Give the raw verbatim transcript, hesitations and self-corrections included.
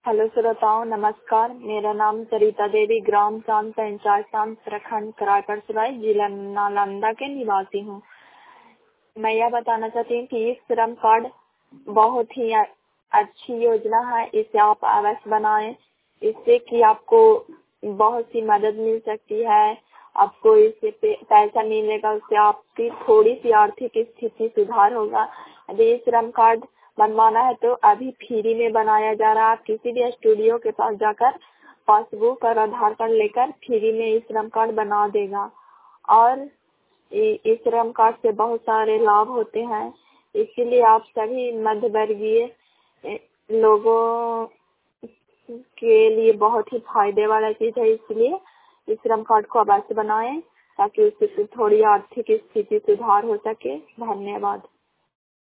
Hello श्रोताओ, नमस्कार। मेरा नाम सरिता देवी, ग्राम चांद पंचायत चांद प्रखंड कराकर सराय जिला नालंदा के निवासी हूँ। मैं यह बताना चाहती हूँ कि इस श्रम कार्ड बहुत ही अच्छी योजना है। इसे आप अवश्य बनाएं, इससे कि आपको बहुत सी मदद मिल सकती है। आपको इससे पैसा मिलेगा, उससे आपकी थोड़ी सी आर्थिक स्थिति सुधार होगा। यदि इस श्रम कार्ड बनवाना है तो अभी फ्री में बनाया जा रहा है। आप किसी भी स्टूडियो के पास जाकर पासबुक और आधार कार्ड लेकर फ्री में इस श्रम कार्ड बना देगा। और इस श्रम कार्ड से बहुत सारे लाभ होते हैं, इसलिए आप सभी मध्य वर्गीय लोगों के लिए बहुत ही फायदे वाला चीज है। इसलिए इस श्रम कार्ड को अवश्य बनाएं ताकि उससे थोड़ी आर्थिक स्थिति सुधार हो सके। धन्यवाद।